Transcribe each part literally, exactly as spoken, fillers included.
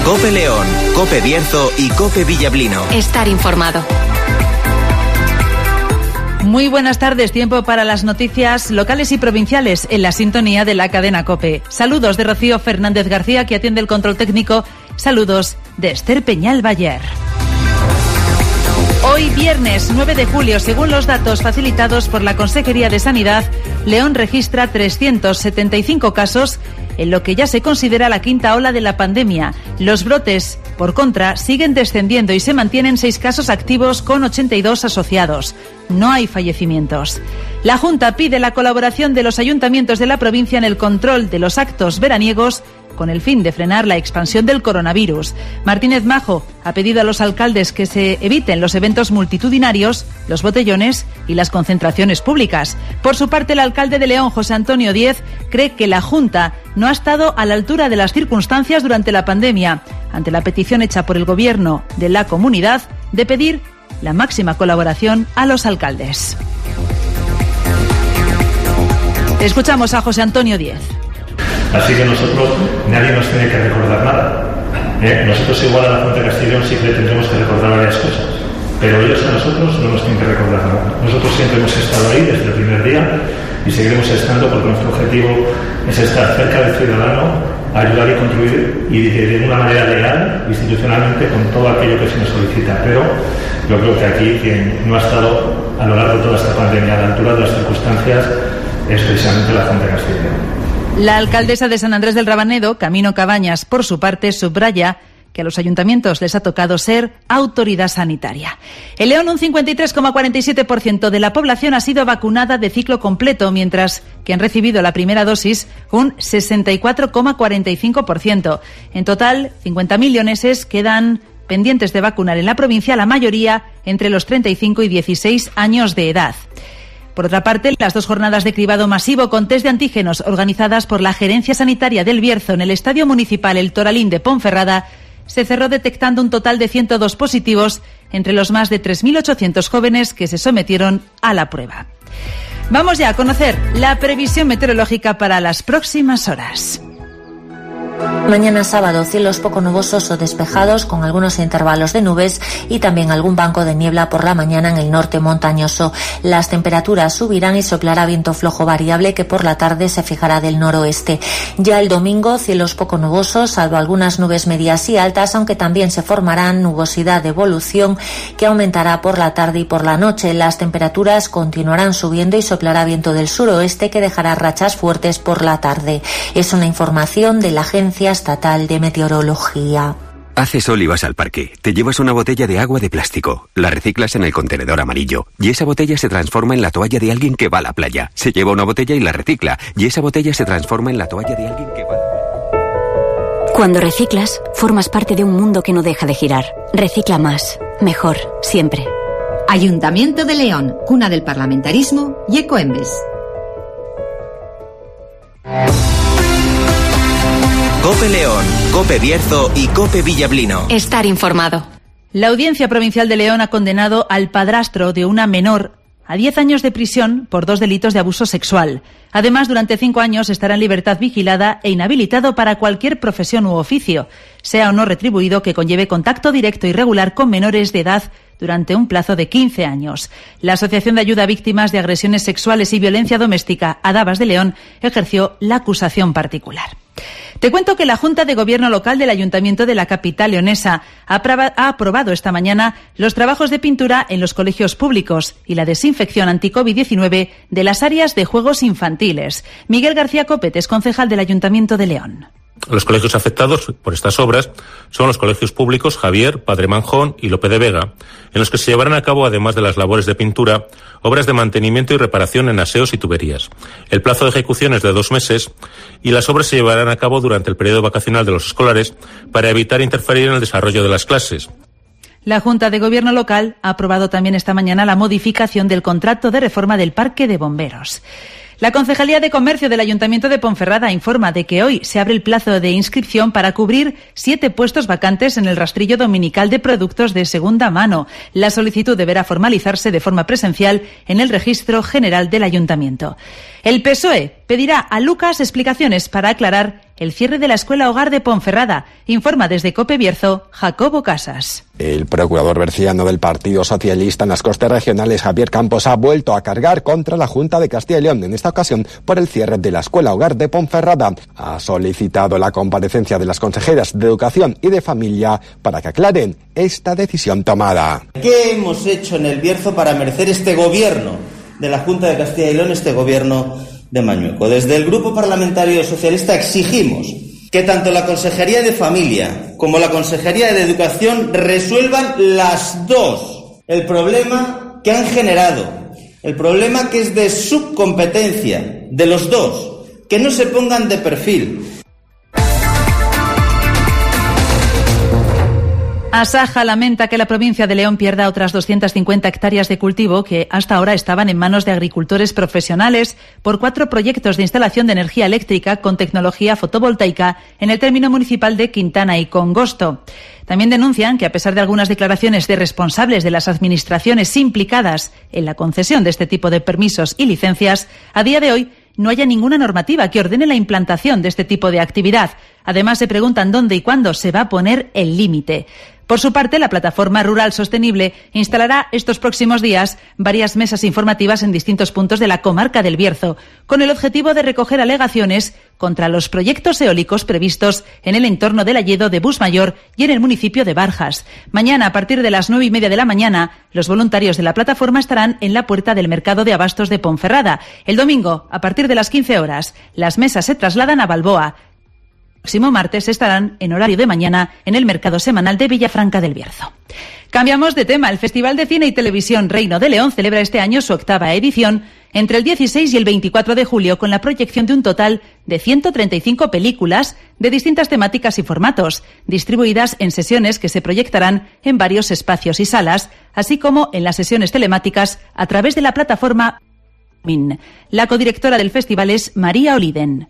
COPE León, COPE Bierzo y COPE Villablino. Estar informado. Muy buenas tardes, tiempo para las noticias locales y provinciales en la sintonía de la cadena COPE. Saludos de Rocío Fernández García, que atiende el control técnico. Saludos de Esther Peñal Bayer. Hoy viernes nueve de julio, según los datos facilitados por la Consejería de Sanidad, León registra trescientos setenta y cinco casos en lo que ya se considera la quinta ola de la pandemia. Los brotes, por contra, siguen descendiendo y se mantienen seis casos activos con ochenta y dos asociados. No hay fallecimientos. La Junta pide la colaboración de los ayuntamientos de la provincia en el control de los actos veraniegos con el fin de frenar la expansión del coronavirus. Martínez Majo ha pedido a los alcaldes que se eviten los eventos multitudinarios, los botellones y las concentraciones públicas. Por su parte, el alcalde de León, José Antonio Díez, cree que la Junta no ha estado a la altura de las circunstancias durante la pandemia, ante la petición hecha por el gobierno de la comunidad de pedir la máxima colaboración a los alcaldes. Escuchamos a José Antonio Díez. Así que nosotros, nadie nos tiene que recordar nada. ¿Eh? Nosotros igual a la Junta de Castellón sí que le tendremos que recordar varias cosas, pero ellos a nosotros no nos tienen que recordar nada. Nosotros siempre hemos estado ahí desde el primer día y seguiremos estando porque nuestro objetivo es estar cerca del ciudadano, ayudar y contribuir y de una manera legal, institucionalmente, con todo aquello que se nos solicita. Pero yo creo que aquí quien no ha estado a lo largo de toda esta pandemia a la altura de las circunstancias es precisamente la Junta de Castellón. La alcaldesa de San Andrés del Rabanedo, Camino Cabañas, por su parte, subraya que a los ayuntamientos les ha tocado ser autoridad sanitaria. En León, un cincuenta y tres coma cuarenta y siete por ciento de la población ha sido vacunada de ciclo completo, mientras que han recibido la primera dosis un sesenta y cuatro coma cuarenta y cinco por ciento. En total, cincuenta mil leoneses quedan pendientes de vacunar en la provincia, la mayoría entre los treinta y cinco y dieciséis años de edad. Por otra parte, las dos jornadas de cribado masivo con test de antígenos organizadas por la Gerencia Sanitaria del Bierzo en el Estadio Municipal El Toralín de Ponferrada se cerró detectando un total de ciento dos positivos entre los más de tres mil ochocientos jóvenes que se sometieron a la prueba. Vamos ya a conocer la previsión meteorológica para las próximas horas. Mañana sábado, cielos poco nubosos o despejados con algunos intervalos de nubes y también algún banco de niebla por la mañana en el norte montañoso. Las temperaturas subirán y soplará viento flojo variable que por la tarde se fijará del noroeste. Ya el domingo, cielos poco nubosos, salvo algunas nubes medias y altas, aunque también se formarán nubosidad de evolución que aumentará por la tarde y por la noche. Las temperaturas continuarán subiendo y soplará viento del suroeste que dejará rachas fuertes por la tarde. Es una información de la Agencia Estatal de Meteorología. Hace sol y vas al parque. Te llevas una botella de agua de plástico. La reciclas en el contenedor amarillo. Y esa botella se transforma en la toalla de alguien que va a la playa. Se lleva una botella y la recicla. Y esa botella se transforma en la toalla de alguien que va a la playa. Cuando reciclas, formas parte de un mundo que no deja de girar. Recicla más. Mejor. Siempre. Ayuntamiento de León. Cuna del parlamentarismo y Ecoembes. COPE León, COPE Bierzo y COPE Villablino. Estar informado. La Audiencia Provincial de León ha condenado al padrastro de una menor a diez años de prisión por dos delitos de abuso sexual. Además, durante cinco años estará en libertad vigilada e inhabilitado para cualquier profesión u oficio, sea o no retribuido, que conlleve contacto directo y regular con menores de edad durante un plazo de quince años. La Asociación de Ayuda a Víctimas de Agresiones Sexuales y Violencia Doméstica, Adabas de León, ejerció la acusación particular. Te cuento que la Junta de Gobierno Local del Ayuntamiento de la capital leonesa ha aprobado esta mañana los trabajos de pintura en los colegios públicos y la desinfección anti-COVID diecinueve de las áreas de juegos infantiles. Miguel García Copete es concejal del Ayuntamiento de León. Los colegios afectados por estas obras son los colegios públicos Javier, Padre Manjón y Lope de Vega, en los que se llevarán a cabo, además de las labores de pintura, obras de mantenimiento y reparación en aseos y tuberías. El plazo de ejecución es de dos meses y las obras se llevarán a cabo durante el periodo vacacional de los escolares para evitar interferir en el desarrollo de las clases. La Junta de Gobierno Local ha aprobado también esta mañana la modificación del contrato de reforma del Parque de Bomberos. La Concejalía de Comercio del Ayuntamiento de Ponferrada informa de que hoy se abre el plazo de inscripción para cubrir siete puestos vacantes en el rastrillo dominical de productos de segunda mano. La solicitud deberá formalizarse de forma presencial en el Registro General del Ayuntamiento. El P S O E pedirá a Lucas explicaciones para aclarar el cierre de la Escuela Hogar de Ponferrada. Informa desde COPE Bierzo, Jacobo Casas. El procurador berciano del Partido Socialista en las Cortes Regionales, Javier Campos, ha vuelto a cargar contra la Junta de Castilla y León, en esta ocasión por el cierre de la Escuela Hogar de Ponferrada. Ha solicitado la comparecencia de las consejeras de Educación y de Familia para que aclaren esta decisión tomada. ¿Qué hemos hecho en el Bierzo para merecer este gobierno de la Junta de Castilla y León, este gobierno de Mañueco? Desde el Grupo Parlamentario Socialista exigimos que tanto la Consejería de Familia como la Consejería de Educación resuelvan las dos el problema que han generado, el problema que es de subcompetencia de los dos, que no se pongan de perfil. Asaja lamenta que la provincia de León pierda otras doscientas cincuenta hectáreas de cultivo que hasta ahora estaban en manos de agricultores profesionales por cuatro proyectos de instalación de energía eléctrica con tecnología fotovoltaica en el término municipal de Quintana y Congosto. También denuncian que, a pesar de algunas declaraciones de responsables de las administraciones implicadas en la concesión de este tipo de permisos y licencias, a día de hoy no haya ninguna normativa que ordene la implantación de este tipo de actividad. Además, se preguntan dónde y cuándo se va a poner el límite. Por su parte, la Plataforma Rural Sostenible instalará estos próximos días varias mesas informativas en distintos puntos de la comarca del Bierzo, con el objetivo de recoger alegaciones contra los proyectos eólicos previstos en el entorno del Alledo de Busmayor y en el municipio de Barjas. Mañana, a partir de las nueve y media de la mañana, los voluntarios de la plataforma estarán en la puerta del mercado de abastos de Ponferrada. El domingo, a partir de las quince horas, las mesas se trasladan a Balboa. El próximo martes estarán en horario de mañana en el mercado semanal de Villafranca del Bierzo. Cambiamos de tema. El Festival de Cine y Televisión Reino de León celebra este año su octava edición entre el dieciséis y el veinticuatro de julio con la proyección de un total de ciento treinta y cinco películas de distintas temáticas y formatos, distribuidas en sesiones que se proyectarán en varios espacios y salas, así como en las sesiones telemáticas a través de la plataforma Min. La codirectora del festival es María Oliden.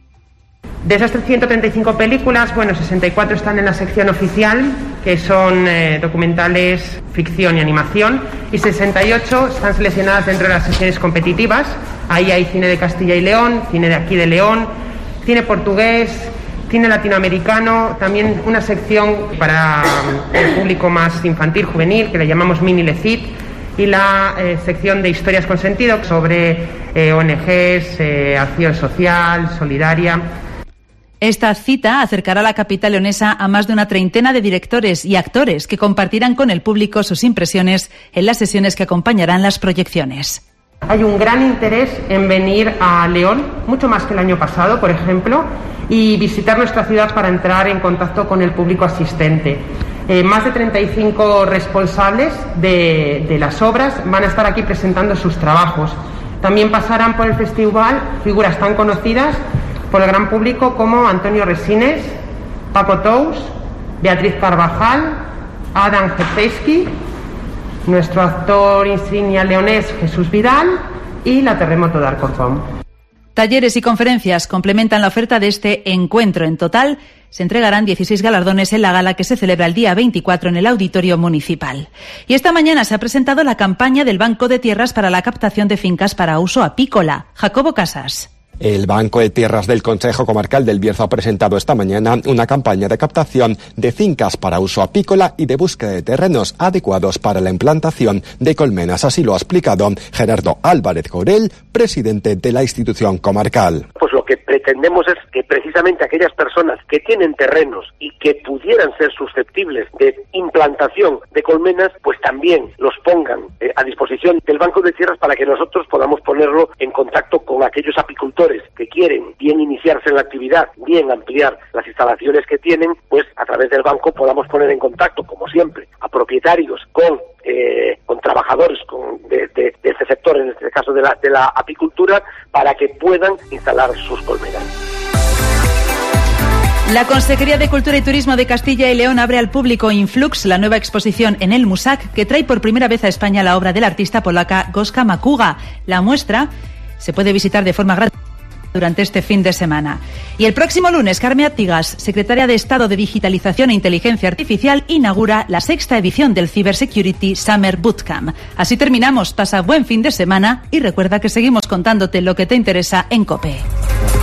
De esas ciento treinta y cinco películas, bueno, sesenta y cuatro están en la sección oficial, que son eh, documentales, ficción y animación, y sesenta y ocho están seleccionadas dentro de las secciones competitivas. Ahí hay cine de Castilla y León, cine de aquí de León, cine portugués, cine latinoamericano, también una sección para el público más infantil, juvenil, que le llamamos Mini Lecit, y la eh, sección de historias con sentido sobre eh, O N Ges, eh, acción social, solidaria. Esta cita acercará a la capital leonesa a más de una treintena de directores y actores que compartirán con el público sus impresiones en las sesiones que acompañarán las proyecciones. Hay un gran interés en venir a León, mucho más que el año pasado, por ejemplo, y visitar nuestra ciudad para entrar en contacto con el público asistente. Eh, más de treinta y cinco responsables de, de las obras van a estar aquí presentando sus trabajos. También pasarán por el festival figuras tan conocidas por el gran público como Antonio Resines, Paco Tous, Beatriz Carvajal, Adam Hetzeski, nuestro actor insignia leonés Jesús Vidal y la Terremoto de Alcorcón. Talleres y conferencias complementan la oferta de este encuentro. En total, se entregarán dieciséis galardones en la gala que se celebra el día veinticuatro en el Auditorio Municipal. Y esta mañana se ha presentado la campaña del Banco de Tierras para la captación de fincas para uso apícola. Jacobo Casas. El Banco de Tierras del Concejo Comarcal del Bierzo ha presentado esta mañana una campaña de captación de fincas para uso apícola y de búsqueda de terrenos adecuados para la implantación de colmenas. Así lo ha explicado Gerardo Álvarez Gorel, presidente de la institución comarcal. Pues lo que pretendemos es que precisamente aquellas personas que tienen terrenos y que pudieran ser susceptibles de implantación de colmenas, pues también los pongan eh, a disposición del Banco de Tierras para que nosotros podamos ponerlo en contacto con aquellos apicultores que quieren bien iniciarse en la actividad, bien ampliar las instalaciones que tienen, pues a través del banco podamos poner en contacto, como siempre, a propietarios con eh, con trabajadores con, de, de, de este sector, en este caso de la, de la apicultura, para que puedan instalar sus colmenas. La Consejería de Cultura y Turismo de Castilla y León abre al público Influx, la nueva exposición en el Musac, que trae por primera vez a España la obra del artista polaca Goska Makuga. La muestra se puede visitar de forma gratuita durante este fin de semana. Y el próximo lunes, Carme Artigas, secretaria de Estado de Digitalización e Inteligencia Artificial, inaugura la sexta edición del Cybersecurity Summer Bootcamp. Así terminamos. Pasa buen fin de semana y recuerda que seguimos contándote lo que te interesa en COPE.